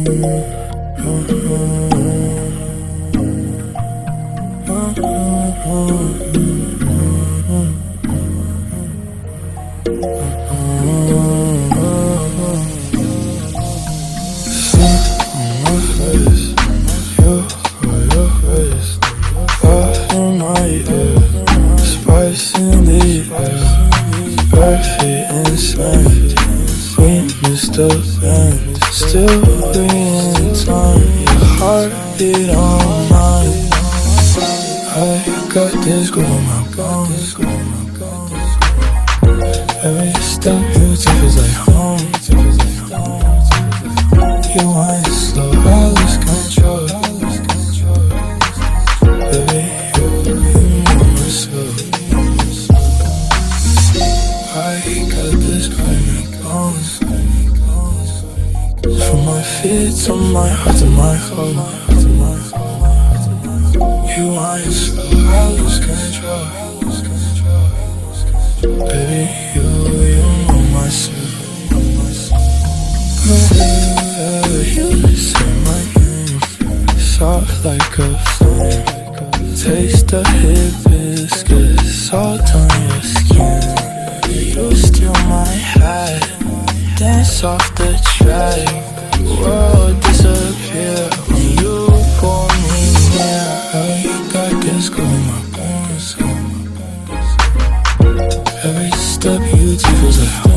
Spice in the air, perfect inside. We missed the band, still we in time. Your heartbeat on mine. I got this groove on my bones. Every step you take is like home. You want it slow, I lose control. Baby, you know myself. I got this kind of bones. From my feet to my heart to my heart. You want it slow, I lose control. Baby, you know myself. You say my name, soft like a flame. Taste the hibiscus, salt on your skin. You steal my hat, dance off the track. World disappear when you pull me near. I got this girl in my bones. Every step you take feels like